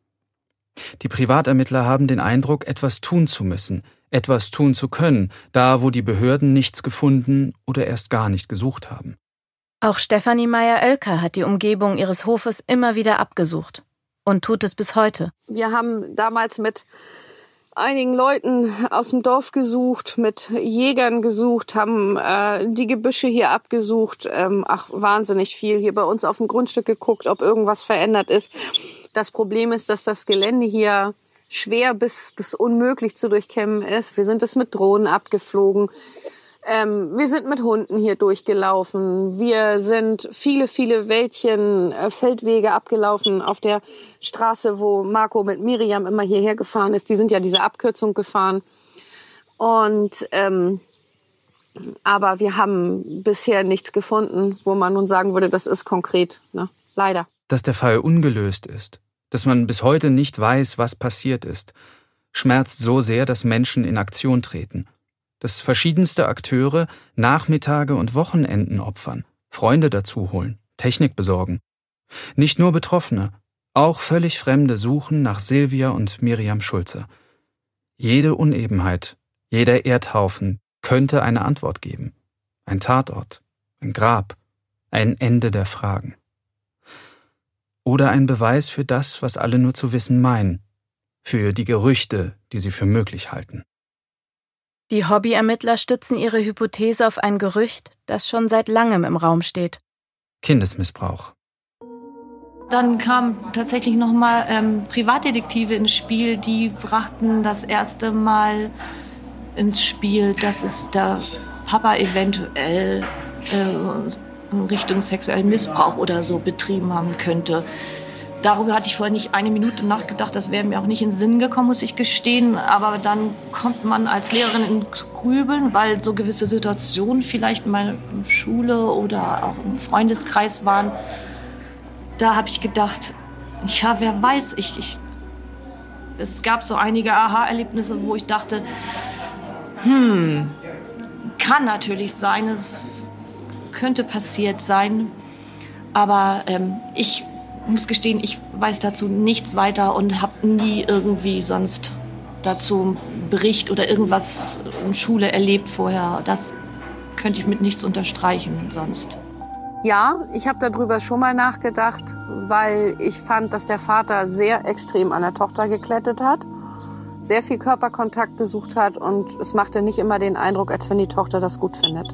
Speaker 7: Die Privatermittler haben den Eindruck, etwas tun zu müssen, etwas tun zu können, da wo die Behörden nichts gefunden oder erst gar nicht gesucht haben.
Speaker 3: Auch Stefanie Meyer-Oelker hat die Umgebung ihres Hofes immer wieder abgesucht und tut es bis heute.
Speaker 2: Wir haben damals mit einigen Leuten aus dem Dorf gesucht, mit Jägern gesucht, haben äh, die Gebüsche hier abgesucht. Ähm, ach, wahnsinnig viel. Hier bei uns auf dem Grundstück geguckt, ob irgendwas verändert ist. Das Problem ist, dass das Gelände hier schwer bis, bis unmöglich zu durchkämmen ist. Wir sind es mit Drohnen abgeflogen. Ähm, wir sind mit Hunden hier durchgelaufen. Wir sind viele, viele Wäldchen, äh, Feldwege abgelaufen auf der Straße, wo Marco mit Miriam immer hierher gefahren ist. Die sind ja diese Abkürzung gefahren. Und ähm, aber wir haben bisher nichts gefunden, wo man nun sagen würde, das ist konkret. Ne? Leider.
Speaker 7: Dass der Fall ungelöst ist, dass man bis heute nicht weiß, was passiert ist, schmerzt so sehr, dass Menschen in Aktion treten. Dass verschiedenste Akteure Nachmittage und Wochenenden opfern, Freunde dazu holen, Technik besorgen. Nicht nur Betroffene, auch völlig Fremde suchen nach Silvia und Miriam Schulze. Jede Unebenheit, jeder Erdhaufen könnte eine Antwort geben. Ein Tatort, ein Grab, ein Ende der Fragen. Oder ein Beweis für das, was alle nur zu wissen meinen, für die Gerüchte, die sie für möglich halten.
Speaker 3: Die Hobbyermittler stützen ihre Hypothese auf ein Gerücht, das schon seit langem im Raum steht.
Speaker 7: Kindesmissbrauch.
Speaker 8: Dann kamen tatsächlich nochmal ähm, Privatdetektive ins Spiel, die brachten das erste Mal ins Spiel, dass es der Papa eventuell äh, in Richtung sexuellen Missbrauch oder so betrieben haben könnte. Darüber hatte ich vorher nicht eine Minute nachgedacht, das wäre mir auch nicht in den Sinn gekommen, muss ich gestehen. Aber dann kommt man als Lehrerin ins Grübeln, weil so gewisse Situationen vielleicht mal in der Schule oder auch im Freundeskreis waren. Da habe ich gedacht, ja, wer weiß, ich, ich, es gab so einige Aha-Erlebnisse, wo ich dachte, hm, kann natürlich sein, es könnte passiert sein, aber ähm, ich muss gestehen, ich weiß dazu nichts weiter und habe nie irgendwie sonst dazu einen Bericht oder irgendwas in Schule erlebt vorher. Das könnte ich mit nichts unterstreichen sonst.
Speaker 2: Ja, ich habe darüber schon mal nachgedacht, weil ich fand, dass der Vater sehr extrem an der Tochter geklettet hat, sehr viel Körperkontakt gesucht hat und es machte nicht immer den Eindruck, als wenn die Tochter das gut findet.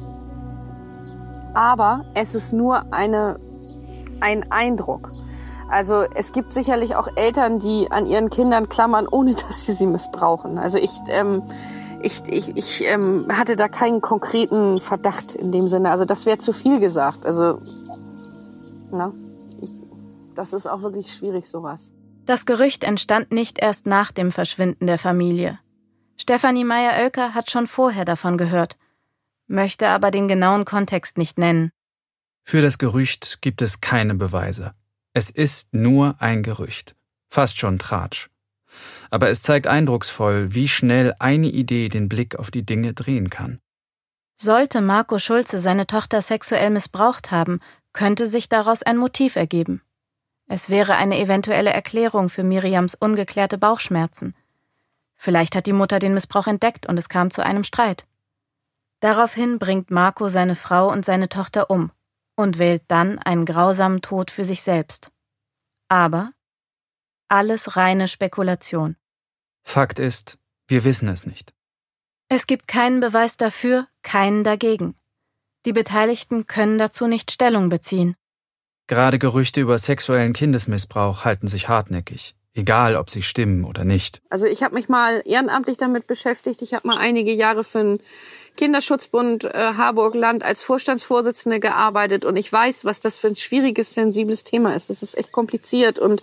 Speaker 2: Aber es ist nur eine, ein Eindruck. Also es gibt sicherlich auch Eltern, die an ihren Kindern klammern, ohne dass sie sie missbrauchen. Also ich... Ähm, Ich, ich, ich ähm, hatte da keinen konkreten Verdacht in dem Sinne. Also das wäre zu viel gesagt. Also, na, ich, das ist auch wirklich schwierig, sowas.
Speaker 3: Das Gerücht entstand nicht erst nach dem Verschwinden der Familie. Stefanie Meyer-Oelker hat schon vorher davon gehört, möchte aber den genauen Kontext nicht nennen.
Speaker 7: Für das Gerücht gibt es keine Beweise. Es ist nur ein Gerücht. Fast schon Tratsch. Aber es zeigt eindrucksvoll, wie schnell eine Idee den Blick auf die Dinge drehen kann.
Speaker 3: Sollte Marco Schulze seine Tochter sexuell missbraucht haben, könnte sich daraus ein Motiv ergeben. Es wäre eine eventuelle Erklärung für Miriams ungeklärte Bauchschmerzen. Vielleicht hat die Mutter den Missbrauch entdeckt und es kam zu einem Streit. Daraufhin bringt Marco seine Frau und seine Tochter um und wählt dann einen grausamen Tod für sich selbst. Aber alles reine Spekulation.
Speaker 7: Fakt ist, wir wissen es nicht.
Speaker 3: Es gibt keinen Beweis dafür, keinen dagegen. Die Beteiligten können dazu nicht Stellung beziehen.
Speaker 7: Gerade Gerüchte über sexuellen Kindesmissbrauch halten sich hartnäckig, egal ob sie stimmen oder nicht.
Speaker 2: Also ich habe mich mal ehrenamtlich damit beschäftigt. Ich habe mal einige Jahre für den Kinderschutzbund äh, Harburg-Land als Vorstandsvorsitzende gearbeitet und ich weiß, was das für ein schwieriges, sensibles Thema ist. Das ist echt kompliziert und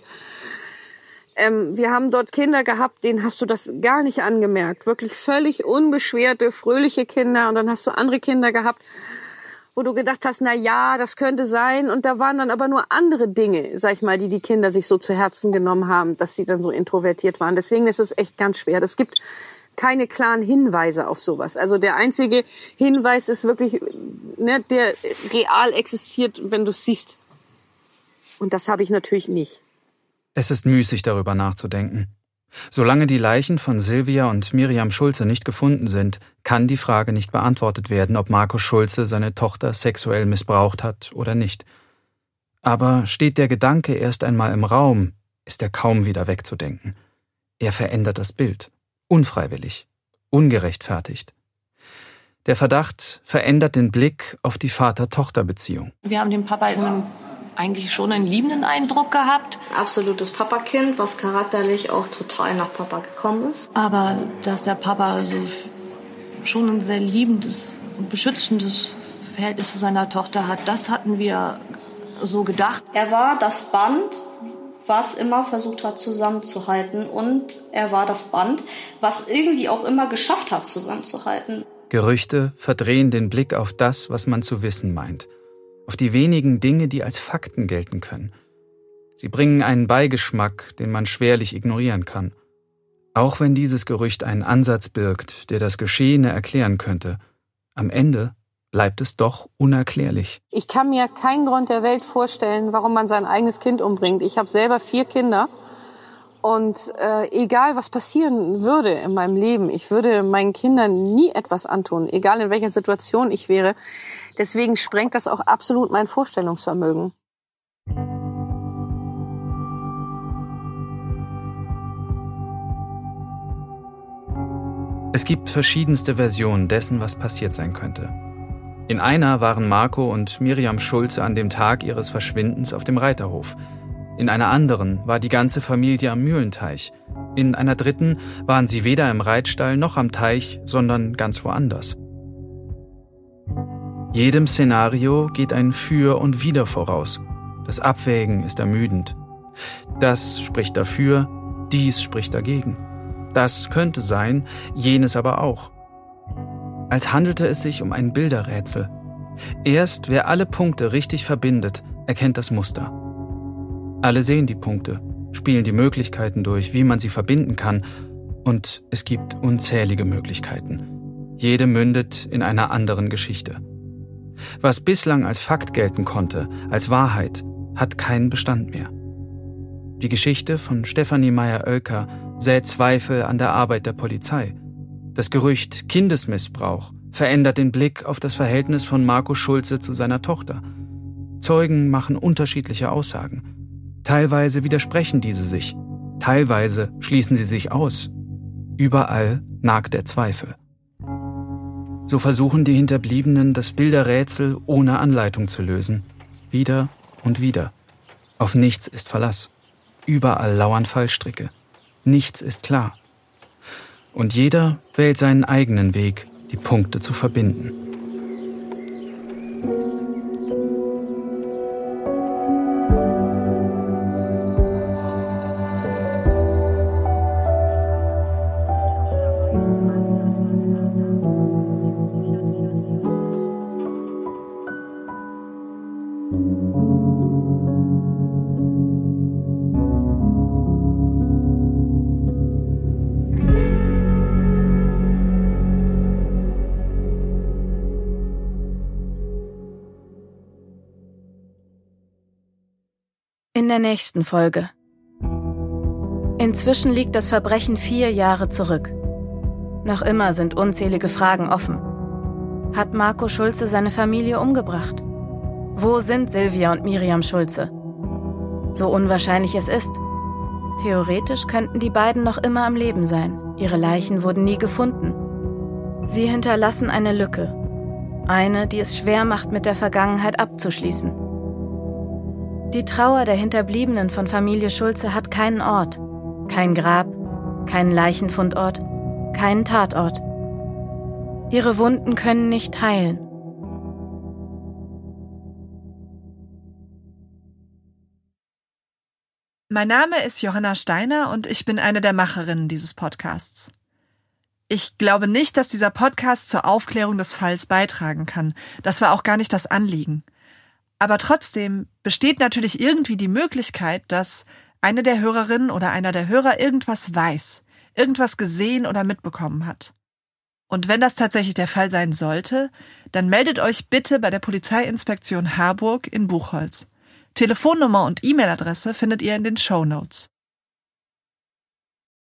Speaker 2: Ähm, wir haben dort Kinder gehabt, denen hast du das gar nicht angemerkt. Wirklich völlig unbeschwerte, fröhliche Kinder. Und dann hast du andere Kinder gehabt, wo du gedacht hast, na ja, das könnte sein. Und da waren dann aber nur andere Dinge, sag ich mal, die die Kinder sich so zu Herzen genommen haben, dass sie dann so introvertiert waren. Deswegen ist es echt ganz schwer. Es gibt keine klaren Hinweise auf sowas. Also der einzige Hinweis ist wirklich, ne, der real existiert, wenn du es siehst. Und das habe ich natürlich nicht.
Speaker 7: Es ist müßig, darüber nachzudenken. Solange die Leichen von Silvia und Miriam Schulze nicht gefunden sind, kann die Frage nicht beantwortet werden, ob Marco Schulze seine Tochter sexuell missbraucht hat oder nicht. Aber steht der Gedanke erst einmal im Raum, ist er kaum wieder wegzudenken. Er verändert das Bild. Unfreiwillig. Ungerechtfertigt. Der Verdacht verändert den Blick auf die Vater-Tochter-Beziehung.
Speaker 8: Wir haben den Papa immer eigentlich schon einen liebenden Eindruck gehabt.
Speaker 6: Absolutes Papakind, was charakterlich auch total nach Papa gekommen ist.
Speaker 8: Aber dass der Papa so schon ein sehr liebendes, beschützendes Verhältnis zu seiner Tochter hat, das hatten wir so gedacht.
Speaker 6: Er war das Band, was immer versucht hat zusammenzuhalten und er war das Band, was irgendwie auch immer geschafft hat zusammenzuhalten.
Speaker 7: Gerüchte verdrehen den Blick auf das, was man zu wissen meint. Auf die wenigen Dinge, die als Fakten gelten können. Sie bringen einen Beigeschmack, den man schwerlich ignorieren kann. Auch wenn dieses Gerücht einen Ansatz birgt, der das Geschehene erklären könnte, am Ende bleibt es doch unerklärlich.
Speaker 2: Ich kann mir keinen Grund der Welt vorstellen, warum man sein eigenes Kind umbringt. Ich habe selber vier Kinder und äh, egal was passieren würde in meinem Leben, ich würde meinen Kindern nie etwas antun, egal in welcher Situation ich wäre. Deswegen sprengt das auch absolut mein Vorstellungsvermögen.
Speaker 7: Es gibt verschiedenste Versionen dessen, was passiert sein könnte. In einer waren Marco und Miriam Schulze an dem Tag ihres Verschwindens auf dem Reiterhof. In einer anderen war die ganze Familie am Mühlenteich. In einer dritten waren sie weder im Reitstall noch am Teich, sondern ganz woanders. Jedem Szenario geht ein Für und Wider voraus. Das Abwägen ist ermüdend. Das spricht dafür, dies spricht dagegen. Das könnte sein, jenes aber auch. Als handelte es sich um ein Bilderrätsel. Erst wer alle Punkte richtig verbindet, erkennt das Muster. Alle sehen die Punkte, spielen die Möglichkeiten durch, wie man sie verbinden kann, und es gibt unzählige Möglichkeiten. Jede mündet in einer anderen Geschichte. Was bislang als Fakt gelten konnte, als Wahrheit, hat keinen Bestand mehr. Die Geschichte von Stefanie Meyer-Oelker sät Zweifel an der Arbeit der Polizei. Das Gerücht Kindesmissbrauch verändert den Blick auf das Verhältnis von Marco Schulze zu seiner Tochter. Zeugen machen unterschiedliche Aussagen. Teilweise widersprechen diese sich, teilweise schließen sie sich aus. Überall nagt der Zweifel. So versuchen die Hinterbliebenen, das Bilderrätsel ohne Anleitung zu lösen. Wieder und wieder. Auf nichts ist Verlass. Überall lauern Fallstricke. Nichts ist klar. Und jeder wählt seinen eigenen Weg, die Punkte zu verbinden.
Speaker 3: In der nächsten Folge. Inzwischen liegt das Verbrechen vier Jahre zurück. Noch immer sind unzählige Fragen offen. Hat Marco Schulze seine Familie umgebracht? Wo sind Silvia und Miriam Schulze? So unwahrscheinlich es ist. Theoretisch könnten die beiden noch immer am Leben sein. Ihre Leichen wurden nie gefunden. Sie hinterlassen eine Lücke. Eine, die es schwer macht, mit der Vergangenheit abzuschließen. Die Trauer der Hinterbliebenen von Familie Schulze hat keinen Ort, kein Grab, keinen Leichenfundort, keinen Tatort. Ihre Wunden können nicht heilen.
Speaker 12: Mein Name ist Johanna Steiner und ich bin eine der Macherinnen dieses Podcasts. Ich glaube nicht, dass dieser Podcast zur Aufklärung des Falls beitragen kann. Das war auch gar nicht das Anliegen. Aber trotzdem besteht natürlich irgendwie die Möglichkeit, dass eine der Hörerinnen oder einer der Hörer irgendwas weiß, irgendwas gesehen oder mitbekommen hat. Und wenn das tatsächlich der Fall sein sollte, dann meldet euch bitte bei der Polizeiinspektion Harburg in Buchholz. Telefonnummer und E-Mail-Adresse findet ihr in den Shownotes.